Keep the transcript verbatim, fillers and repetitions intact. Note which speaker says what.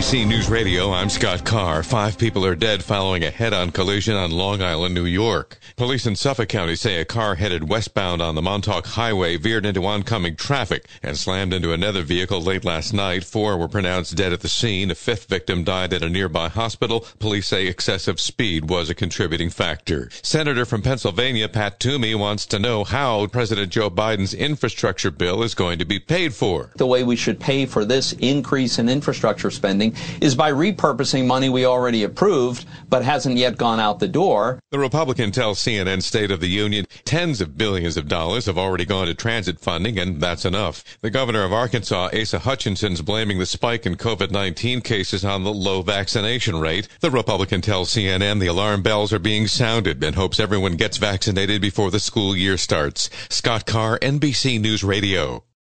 Speaker 1: C News Radio, I'm Scott Carr. Five people are dead following a head-on collision on Long Island, New York. Police in Suffolk County say a car headed westbound on the Montauk Highway veered into oncoming traffic and slammed into another vehicle late last night. Four were pronounced dead at the scene. A fifth victim died at a nearby hospital. Police say excessive speed was a contributing factor. Senator from Pennsylvania, Pat Toomey, wants to know how President Joe Biden's infrastructure bill is going to be paid for.
Speaker 2: The way we should pay for this increase in infrastructure spending is by repurposing money we already approved but hasn't yet gone out the door.
Speaker 1: The Republican tells C N N State of the Union tens of billions of dollars have already gone to transit funding, and that's enough. The governor of Arkansas, Asa Hutchinson's blaming the spike in COVID nineteen cases on the low vaccination rate. The Republican tells C N N the alarm bells are being sounded and hopes everyone gets vaccinated before the school year starts. Scott Carr, N B C News Radio.